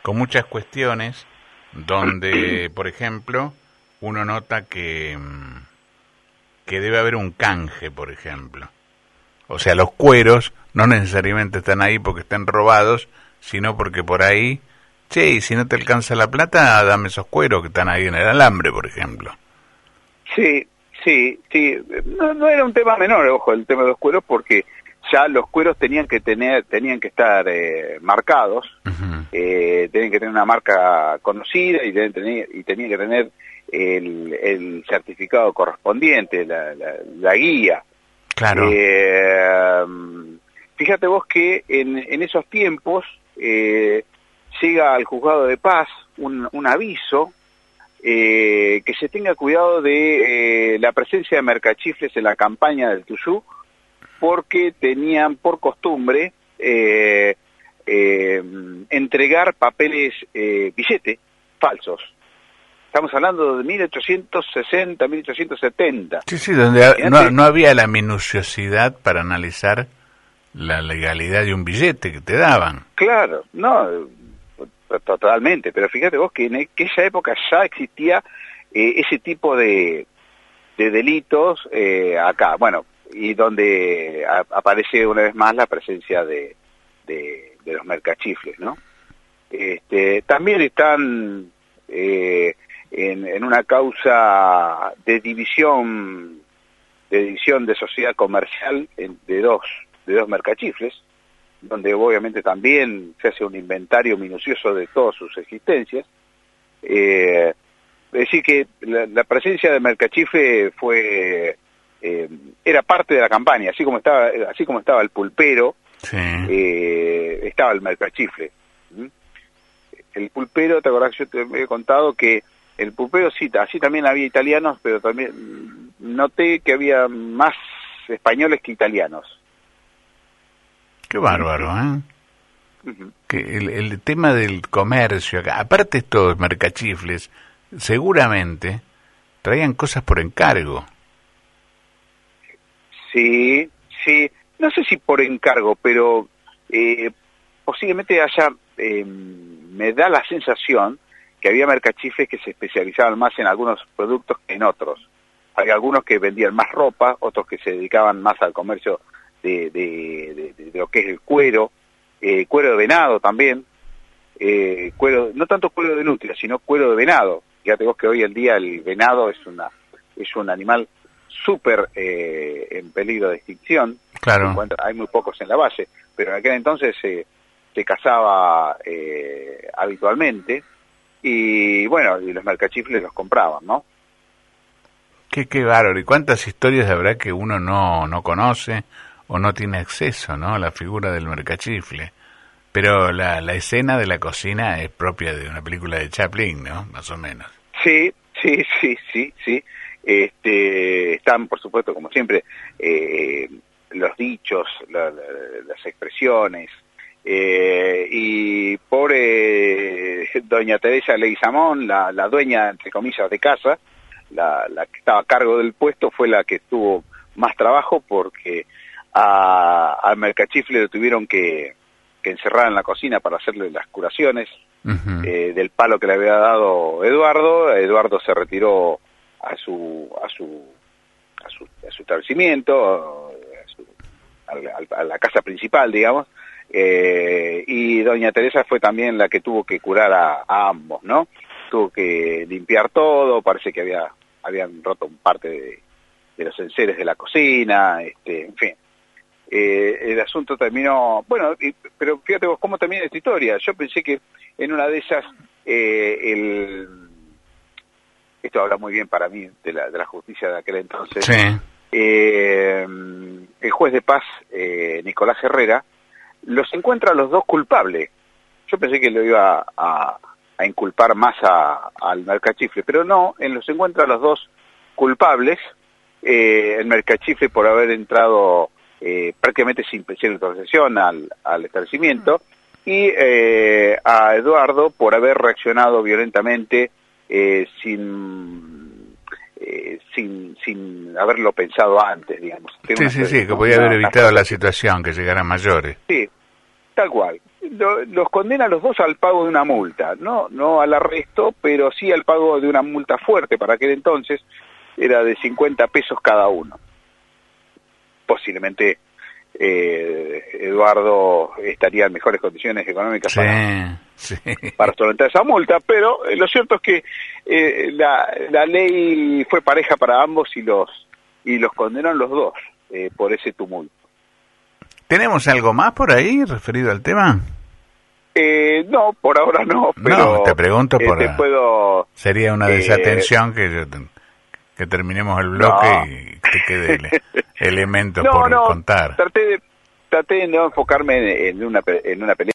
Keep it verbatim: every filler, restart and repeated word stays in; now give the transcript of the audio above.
con muchas cuestiones donde, por ejemplo, uno nota que, que debe haber un canje, por ejemplo. O sea, los cueros no necesariamente están ahí porque estén robados, sino porque por ahí, che, y si no te alcanza la plata, dame esos cueros que están ahí en el alambre, por ejemplo. Sí, sí, sí. No, no era un tema menor, ojo, el tema de los cueros, porque ya los cueros tenían que tener, tenían que estar eh, marcados, uh-huh. eh, tenían que tener una marca conocida y tenían, tener, y tenían que tener el, el certificado correspondiente, la, la, la guía. Claro. Eh, fíjate vos que en, en esos tiempos eh, llega al juzgado de paz un, un aviso eh, que se tenga cuidado de eh, la presencia de mercachifles en la campaña del Tuyú, porque tenían por costumbre eh, eh, entregar papeles, eh, billetes falsos. Estamos hablando de mil ochocientos sesenta, mil ochocientos setenta. Sí, sí, donde no, no había la minuciosidad para analizar la legalidad de un billete que te daban. Claro, no, totalmente, pero fíjate vos que en aquella época ya existía eh, ese tipo de, de delitos eh, acá, bueno, y donde a, aparece una vez más la presencia de, de, de los mercachifles, ¿no? Este, también están... Eh, En, en una causa de división de división de sociedad comercial de dos de dos mercachifles, donde obviamente también se hace un inventario minucioso de todas sus existencias. Eh, es decir que la, la presencia de mercachifle fue eh, era parte de la campaña, así como estaba así como estaba el pulpero, sí. eh, estaba el mercachifle. ¿Mm? El pulpero, te acordás, yo te he contado que el pulpero sí, así también había italianos, pero también noté que había más españoles que italianos. Qué bárbaro, ¿eh? Uh-huh. Que el, el tema del comercio, acá, aparte estos mercachifles, seguramente traían cosas por encargo. Sí, sí, no sé si por encargo, pero eh, posiblemente haya, eh, me da la sensación que había mercachifles que se especializaban más en algunos productos que en otros. Hay algunos que vendían más ropa, otros que se dedicaban más al comercio de, de, de, de lo que es el cuero, eh, cuero de venado también, eh, cuero, no tanto cuero de nutria, sino cuero de venado. Fíjate vos que hoy en día el venado es una es un animal súper eh, en peligro de extinción. Claro. Hay muy pocos en la valle, pero en aquel entonces eh, se cazaba eh, habitualmente. Y bueno, y los mercachifles los compraban, ¿no? Qué, qué bárbaro. ¿Y cuántas historias habrá que uno no, no conoce o no tiene acceso, ¿no? A la figura del mercachifle. Pero la, la escena de la cocina es propia de una película de Chaplin, ¿no? Más o menos. Sí, sí, sí, sí, sí. Este, están, por supuesto, como siempre, eh, los dichos, la, la, las expresiones. Eh, y pobre doña Teresa Leguizamón, la, la dueña, entre comillas, de casa, la, la que estaba a cargo del puesto, fue la que tuvo más trabajo porque a, al mercachifle lo tuvieron que, que encerrar en la cocina para hacerle las curaciones uh-huh. eh, del palo que le había dado Eduardo. Eduardo se retiró a su a su a su, a su establecimiento, a, su, a, a la casa principal, digamos. Eh, y doña Teresa fue también la que tuvo que curar a, a ambos, ¿no? Tuvo que limpiar todo, parece que había habían roto parte de, de los enseres de la cocina, este, en fin. Eh, el asunto terminó, bueno, y, pero fíjate vos cómo termina esta historia. Yo pensé que en una de esas, eh, el, esto habla muy bien para mí de la, de la justicia de aquel entonces, sí. eh, el juez de paz, eh, Nicolás Herrera, los encuentra a los dos culpables. Yo pensé que lo iba a, a inculpar más a, al mercachifle, pero no, en los encuentra a los dos culpables, eh, el mercachifle por haber entrado eh, prácticamente sin pedir autorización al, al establecimiento, y eh, a Eduardo por haber reaccionado violentamente eh, sin... Eh, sin sin haberlo pensado antes, digamos. Sí, sí, sí, que podía haber evitado la situación, que llegara a mayores. Sí, tal cual. lo, los condena a los dos al pago de una multa, no, no al arresto, pero sí al pago de una multa fuerte. Para aquel entonces era de cincuenta pesos cada uno. Posiblemente eh, Eduardo estaría en mejores condiciones económicas sí, para, sí. para solventar esa multa, pero eh, lo cierto es que eh, la, la ley fue pareja para ambos y los y los condenaron los dos eh, por ese tumulto. ¿Tenemos algo más por ahí referido al tema? Eh, no, por ahora no, pero no, te pregunto por... Eh, te puedo, sería una eh, desatención que yo, que terminemos el bloque no. y te quede ele- elementos no, por no, contar. Traté de, traté de no enfocarme en, en una en una pelea